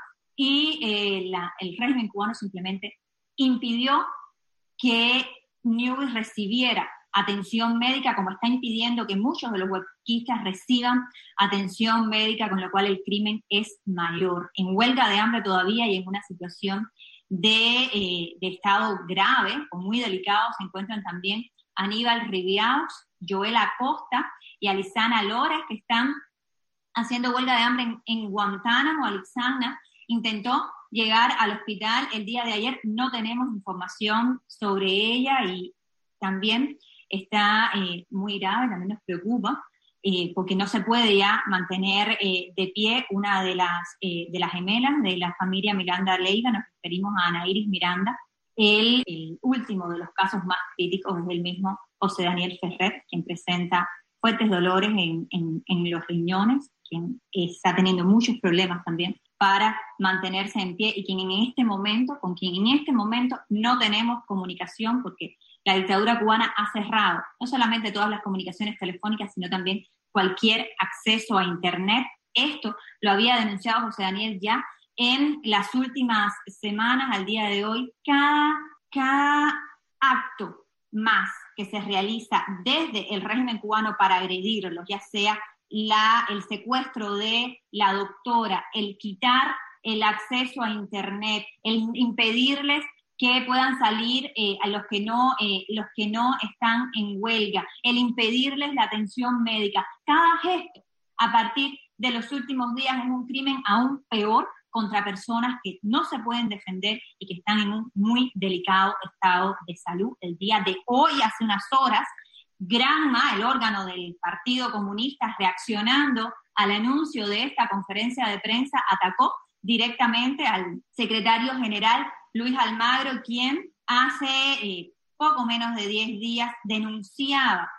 y el régimen cubano simplemente impidió que Newis recibiera atención médica, como está impidiendo que muchos de los huelguistas reciban atención médica, con lo cual el crimen es mayor. En huelga de hambre todavía y en una situación de estado grave o muy delicado se encuentran también Aníbal Riviaus, Joel Acosta y Alisana Lores, que están haciendo huelga de hambre en Guantánamo. Alisana intentó llegar al hospital el día de ayer, no tenemos información sobre ella, y también está muy grave, también nos preocupa, porque no se puede ya mantener de pie una de las gemelas de la familia Miranda Leiva. Nos referimos a Ana Iris Miranda. El último de los casos más críticos es el mismo José Daniel Ferrer, quien presenta fuertes dolores en los riñones, quien está teniendo muchos problemas también para mantenerse en pie, y con quien en este momento no tenemos comunicación, porque la dictadura cubana ha cerrado no solamente todas las comunicaciones telefónicas, sino también cualquier acceso a Internet. Esto lo había denunciado José Daniel ya en las últimas semanas. Al día de hoy, cada acto más que se realiza desde el régimen cubano para agredirlos, ya sea el secuestro de la doctora, el quitar el acceso a Internet, el impedirles que puedan salir a los que no están en huelga, el impedirles la atención médica. Cada gesto a partir de los últimos días es un crimen aún peor contra personas que no se pueden defender y que están en un muy delicado estado de salud. El día de hoy, hace unas horas, Granma, el órgano del Partido Comunista, reaccionando al anuncio de esta conferencia de prensa, atacó directamente al secretario general Luis Almagro, quien hace poco menos de 10 días denunciaba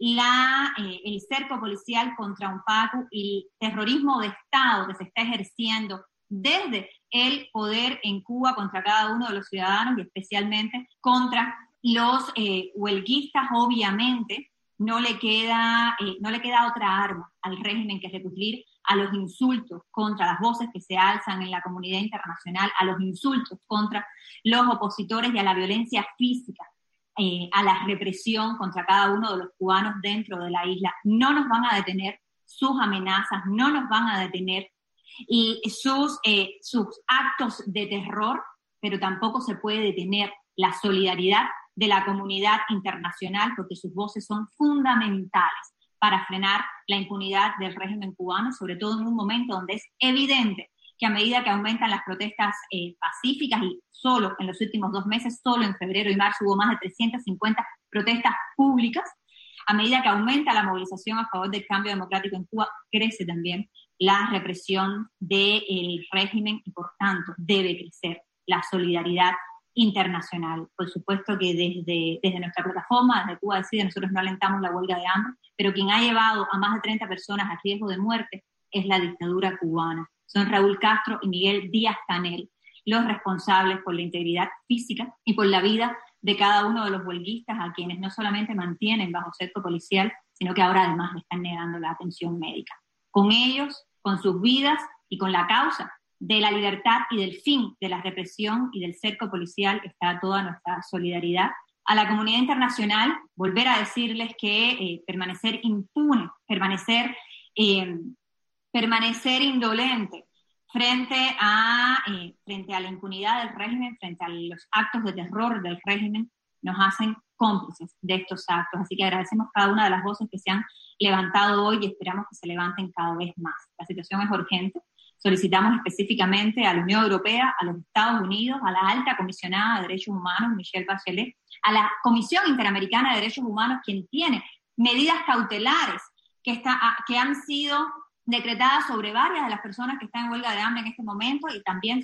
el cerco policial contra UNPACU y el terrorismo de Estado que se está ejerciendo desde el poder en Cuba contra cada uno de los ciudadanos y especialmente contra los huelguistas. Obviamente no le queda otra arma al régimen que recurrir a los insultos contra las voces que se alzan en la comunidad internacional, a los insultos contra los opositores y a la violencia física, a la represión contra cada uno de los cubanos dentro de la isla. No nos van a detener sus amenazas, no nos van a detener y sus actos de terror, pero tampoco se puede detener la solidaridad de la comunidad internacional, porque sus voces son fundamentales para frenar la impunidad del régimen cubano, sobre todo en un momento donde es evidente que a medida que aumentan las protestas pacíficas, y solo en los últimos 2 meses, solo en febrero y marzo hubo más de 350 protestas públicas, a medida que aumenta la movilización a favor del cambio democrático en Cuba, crece también la represión del régimen y por tanto debe crecer la solidaridad internacional. Por supuesto que desde nuestra plataforma, desde Cuba Decide, nosotros no alentamos la huelga de hambre, pero quien ha llevado a más de 30 personas a riesgo de muerte es la dictadura cubana. Son Raúl Castro y Miguel Díaz-Canel los responsables por la integridad física y por la vida de cada uno de los huelguistas, a quienes no solamente mantienen bajo cerco policial, sino que ahora además le están negando la atención médica. Con ellos, con sus vidas y con la causa de la libertad y del fin de la represión y del cerco policial está toda nuestra solidaridad. A la comunidad internacional, volver a decirles que permanecer impune, permanecer indolente frente a la impunidad del régimen, frente a los actos de terror del régimen, nos hacen cómplices de estos actos. Así que agradecemos cada una de las voces que se han levantado hoy y esperamos que se levanten cada vez más. La situación es urgente. Solicitamos específicamente a la Unión Europea, a los Estados Unidos, a la Alta Comisionada de Derechos Humanos, Michelle Bachelet, a la Comisión Interamericana de Derechos Humanos, quien tiene medidas cautelares que han sido decretadas sobre varias de las personas que están en huelga de hambre en este momento, y también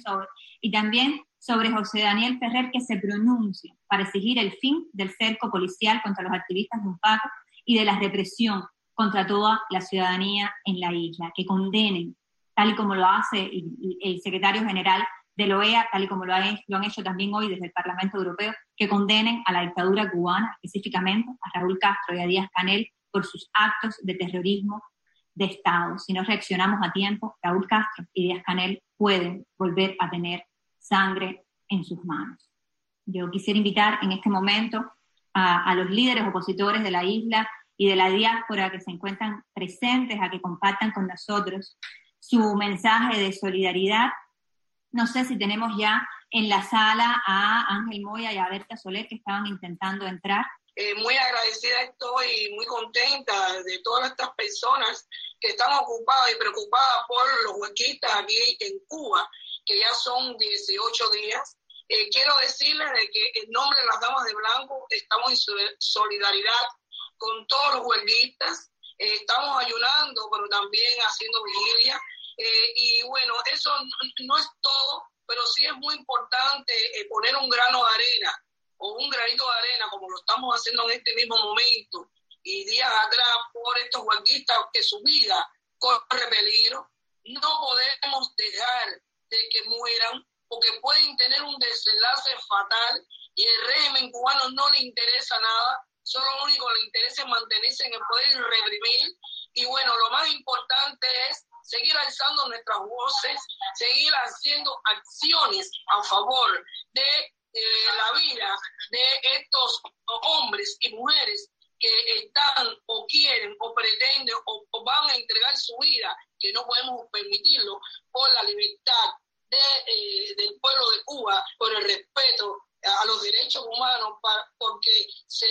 sobre José Daniel Ferrer, que se pronuncie para exigir el fin del cerco policial contra los activistas de UNPAC y de la represión contra toda la ciudadanía en la isla, que condenen, tal y como lo hace el secretario general de la OEA, tal y como lo han hecho también hoy desde el Parlamento Europeo, que condenen a la dictadura cubana, específicamente a Raúl Castro y a Díaz-Canel, por sus actos de terrorismo de Estado. Si no reaccionamos a tiempo, Raúl Castro y Díaz-Canel pueden volver a tener sangre en sus manos. Yo quisiera invitar en este momento a los líderes opositores de la isla y de la diáspora que se encuentran presentes a que compartan con nosotros su mensaje de solidaridad. No sé si tenemos ya en la sala a Ángel Moya y a Berta Soler, que estaban intentando entrar. Muy agradecida estoy y muy contenta de todas estas personas que están ocupadas y preocupadas por los huelguistas aquí en Cuba, que ya son 18 días. Quiero decirles de que en nombre de las Damas de Blanco estamos en solidaridad con todos los huelguistas. Estamos ayunando, pero también haciendo vigilia. Y bueno, eso no es todo, pero sí es muy importante poner un grano de arena o un granito de arena, como lo estamos haciendo en este mismo momento, y días atrás, por estos huelguistas que su vida corre peligro. No podemos dejar de que mueran, porque pueden tener un desenlace fatal, y el régimen cubano no le interesa nada, solo lo único que le interesa es mantenerse en el poder y reprimir. Y bueno, lo más importante es seguir alzando nuestras voces, seguir haciendo acciones a favor de la vida de estos hombres y mujeres que están o quieren o pretenden o van a entregar su vida, que no podemos permitirlo, por la libertad del pueblo de Cuba, por el respeto a los derechos humanos, porque se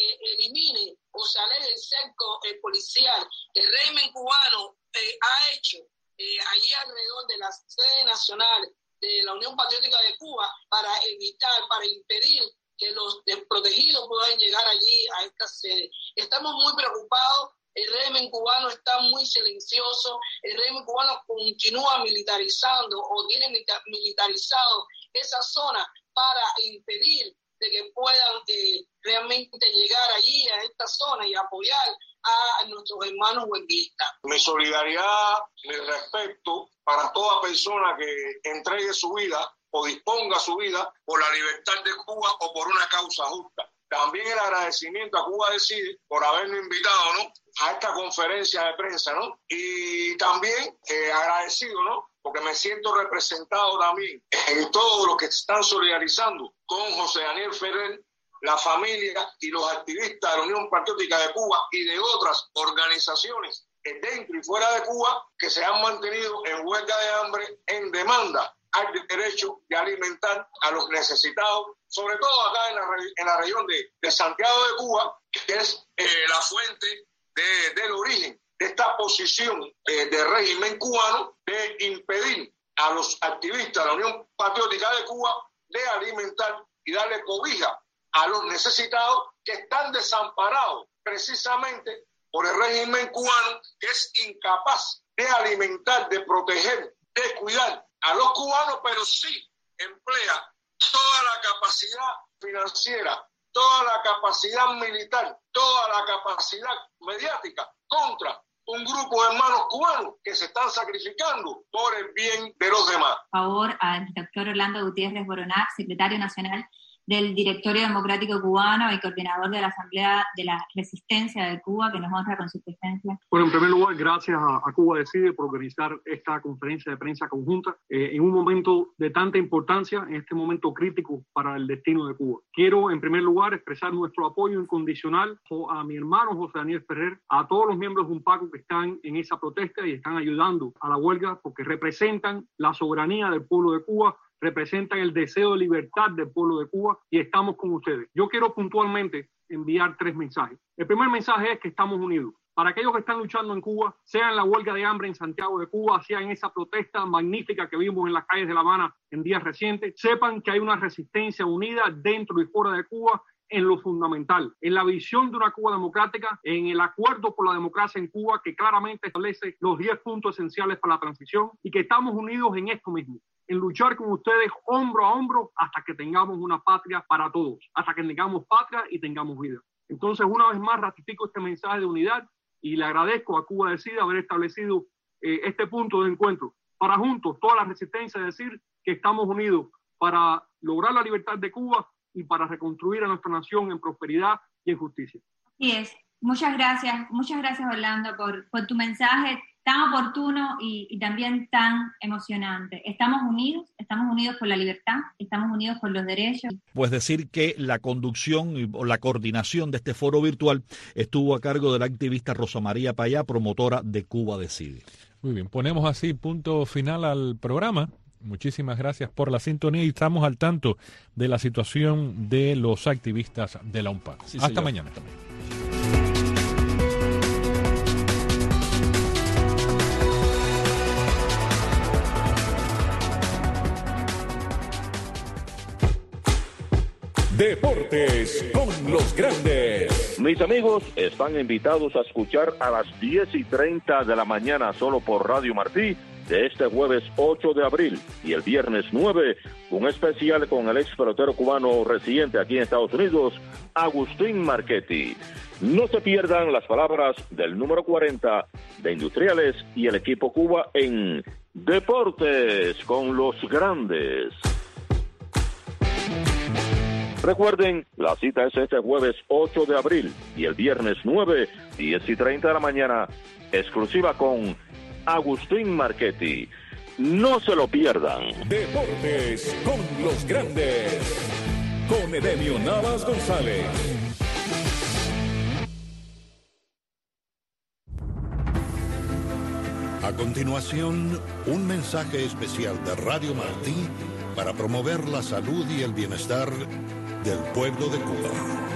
elimine o se aleje el cerco policial que el régimen cubano ha hecho allí alrededor de la sede nacional de la Unión Patriótica de Cuba, para impedir que los desprotegidos puedan llegar allí a esta sede. Estamos muy preocupados, el régimen cubano está muy silencioso, el régimen cubano continúa militarizando o tiene militarizado esa zona para impedir de que puedan realmente llegar allí a esta zona y apoyar a nuestros hermanos huelguistas. Mi solidaridad, mi respeto para toda persona que entregue su vida o disponga su vida por la libertad de Cuba o por una causa justa. También el agradecimiento a Cuba Decide por haberme invitado, ¿no?, a esta conferencia de prensa, ¿no? Y también agradecido, ¿no?, porque me siento representado también en todos los que están solidarizando con José Daniel Ferrer, la familia y los activistas de la Unión Patriótica de Cuba y de otras organizaciones dentro y fuera de Cuba que se han mantenido en huelga de hambre en demanda al derecho de alimentar a los necesitados, sobre todo acá en la región de Santiago de Cuba, que es la fuente del origen de esta posición del régimen cubano de impedir a los activistas de la Unión Patriótica de Cuba de alimentar y darle cobija a los necesitados que están desamparados precisamente por el régimen cubano, que es incapaz de alimentar, de proteger, de cuidar a los cubanos, pero sí emplea toda la capacidad financiera, toda la capacidad militar, toda la capacidad mediática contra un grupo de hermanos cubanos que se están sacrificando por el bien de los demás. Por favor, al doctor Orlando Gutiérrez Boronac, secretario nacional del Directorio Democrático Cubano y coordinador de la Asamblea de la Resistencia de Cuba, que nos honra con su presencia. Bueno, en primer lugar, gracias a Cuba Decide por organizar esta conferencia de prensa conjunta en un momento de tanta importancia, en este momento crítico para el destino de Cuba. Quiero, en primer lugar, expresar nuestro apoyo incondicional a mi hermano José Daniel Ferrer, a todos los miembros de UNPACO que están en esa protesta y están ayudando a la huelga porque representan la soberanía del pueblo de Cuba, representan el deseo de libertad del pueblo de Cuba y estamos con ustedes. Yo quiero puntualmente enviar 3 mensajes. El primer mensaje es que estamos unidos. Para aquellos que están luchando en Cuba, sea en la huelga de hambre en Santiago de Cuba, sea en esa protesta magnífica que vimos en las calles de La Habana en días recientes, sepan que hay una resistencia unida dentro y fuera de Cuba en lo fundamental, en la visión de una Cuba democrática, en el acuerdo por la democracia en Cuba que claramente establece los 10 puntos esenciales para la transición y que estamos unidos en esto mismo, en luchar con ustedes hombro a hombro hasta que tengamos una patria para todos, hasta que tengamos patria y tengamos vida. Entonces, una vez más, ratifico este mensaje de unidad y le agradezco a Cuba Decide haber establecido este punto de encuentro para juntos, toda la resistencia, decir que estamos unidos para lograr la libertad de Cuba y para reconstruir a nuestra nación en prosperidad y en justicia. Así es. Muchas gracias Orlando por tu mensaje tan oportuno y también tan emocionante. Estamos unidos por la libertad, estamos unidos por los derechos. Pues decir que la conducción o la coordinación de este foro virtual estuvo a cargo de la activista Rosa María Payá, promotora de Cuba Decide. Muy bien, ponemos así punto final al programa. Muchísimas gracias por la sintonía y estamos al tanto de la situación de los activistas de la UNPAC. Sí, hasta mañana también. Deportes con los grandes. Mis amigos están invitados a escuchar a las 10:30 de la mañana solo por Radio Martí de este jueves 8 de abril y el viernes 9, un especial con el ex pelotero cubano residente aquí en Estados Unidos, Agustín Marchetti. No se pierdan las palabras del número 40 de Industriales y el equipo Cuba en Deportes con los grandes. Recuerden, la cita es este jueves 8 de abril y el viernes 9, 10:30 de la mañana, exclusiva con Agustín Marchetti. No se lo pierdan. Deportes con los grandes. Con Edemio Navas González. A continuación, un mensaje especial de Radio Martí para promover la salud y el bienestar del pueblo de Cuba.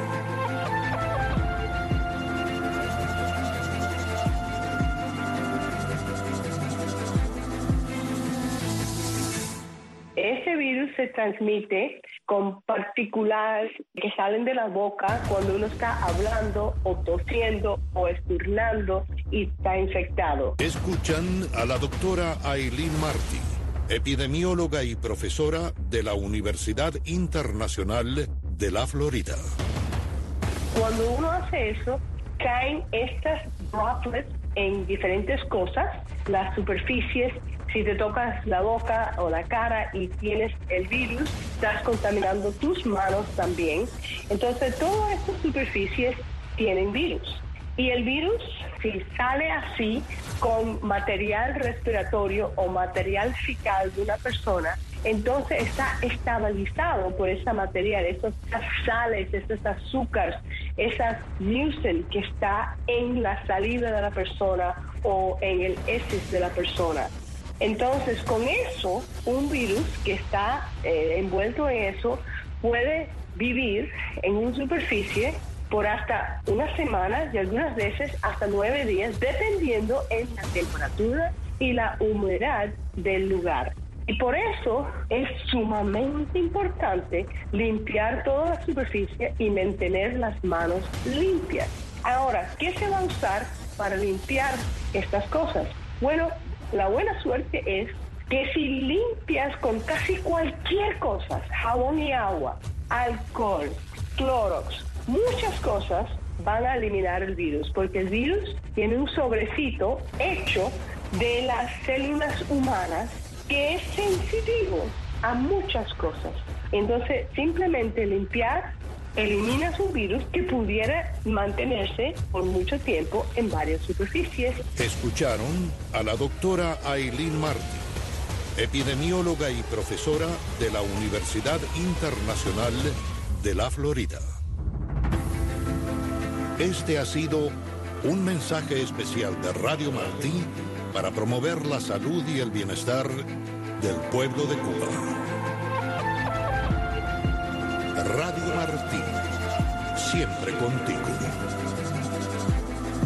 Ese virus se transmite con partículas que salen de la boca cuando uno está hablando o tosiendo o esturnando y está infectado. Escuchan a la doctora Aileen Martí, epidemióloga y profesora de la Universidad Internacional de la Florida. Cuando uno hace eso, caen estas droplets en diferentes cosas, las superficies. Si te tocas la boca o la cara y tienes el virus, estás contaminando tus manos también. Entonces, todas estas superficies tienen virus. Y el virus, si sale así con material respiratorio o material fecal de una persona, entonces está estabilizado por ese material, esas sales, esos azúcares, esas mucin que está en la saliva de la persona o en el heces de la persona. Entonces, con eso, un virus que está envuelto en eso puede vivir en una superficie por hasta una semana y algunas veces hasta 9 días, dependiendo en la temperatura y la humedad del lugar. Y por eso es sumamente importante limpiar toda la superficie y mantener las manos limpias. Ahora, ¿qué se va a usar para limpiar estas cosas? Bueno, la buena suerte es que si limpias con casi cualquier cosa, jabón y agua, alcohol, Clorox, muchas cosas van a eliminar el virus, porque el virus tiene un sobrecito hecho de las células humanas que es sensitivo a muchas cosas. Entonces, simplemente limpiar elimina un virus que pudiera mantenerse por mucho tiempo en varias superficies. Escucharon a la doctora Aileen Martí, epidemióloga y profesora de la Universidad Internacional de la Florida. Este ha sido un mensaje especial de Radio Martí para promover la salud y el bienestar del pueblo de Cuba. Radio Martí, siempre contigo.